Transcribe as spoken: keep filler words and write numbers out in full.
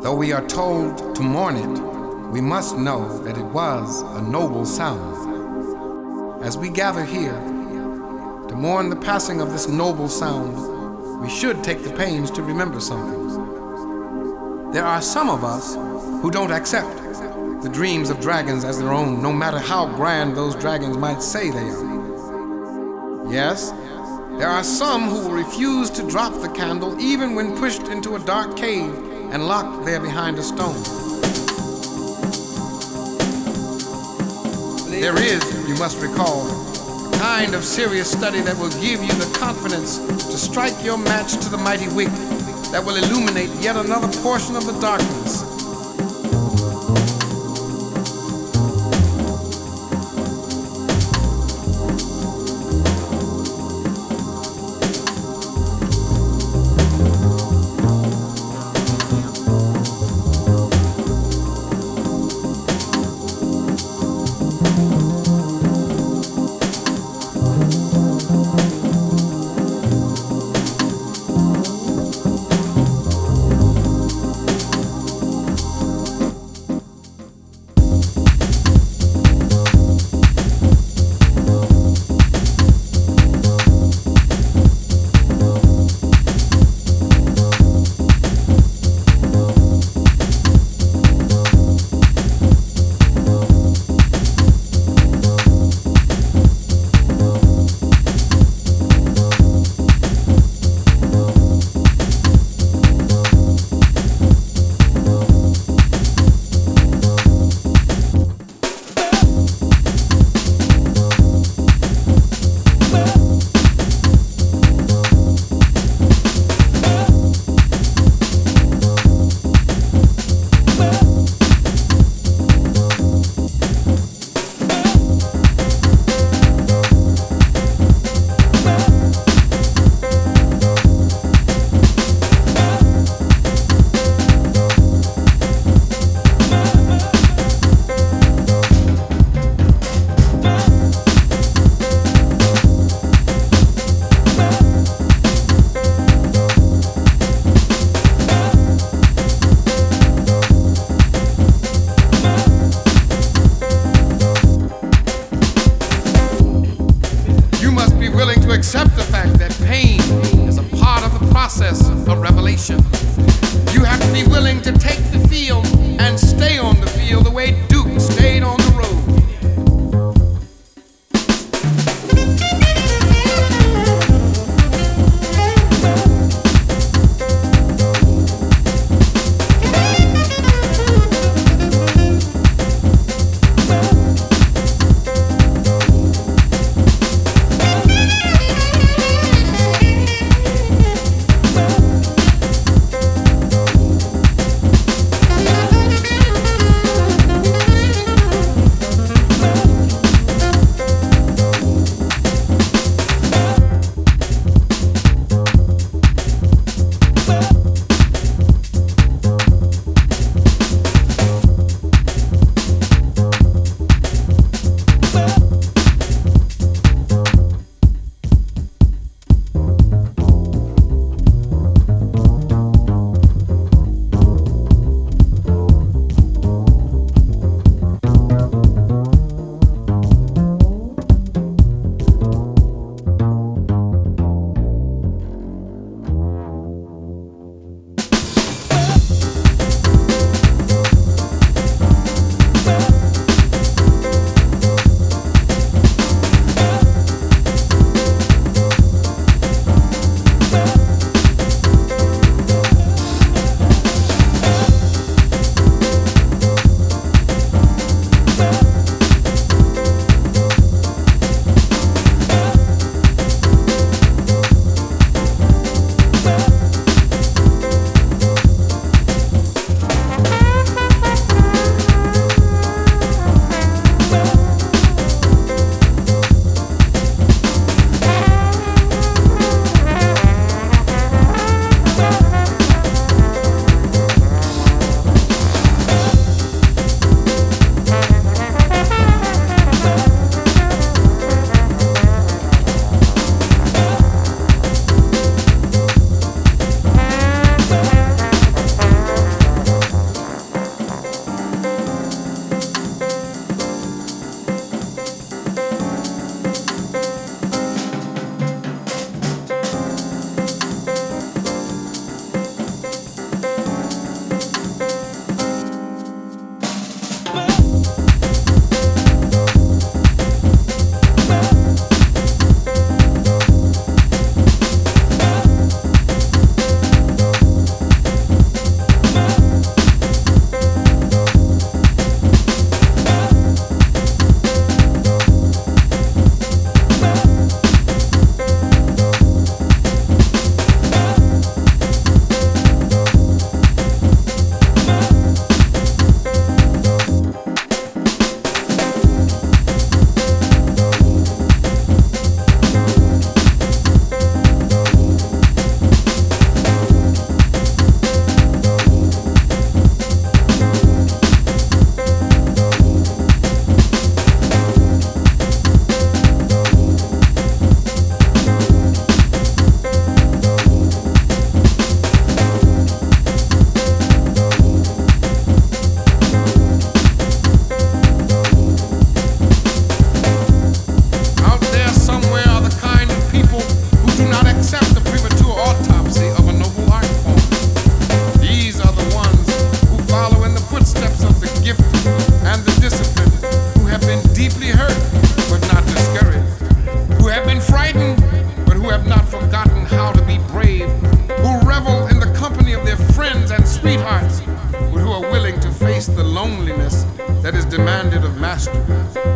Though we are told to mourn it, we must know that it was a noble sound. As we gather here to mourn the passing of this noble sound, we should take the pains to remember something. There are some of us who don't accept the dreams of dragons as their own, no matter how grand those dragons might say they are. Yes, there are some who will refuse to drop the candle even when pushed into a dark cave and locked there behind a stone. There is, you must recall, a kind of serious study that will give you the confidence to strike your match to the mighty wick that will illuminate yet another portion of the darkness. Accept the fact that pain is a part of the process of revelation. You have to be willing to take the field and stay on the field the way Duke stayed on the road. loneliness that is demanded of mastery.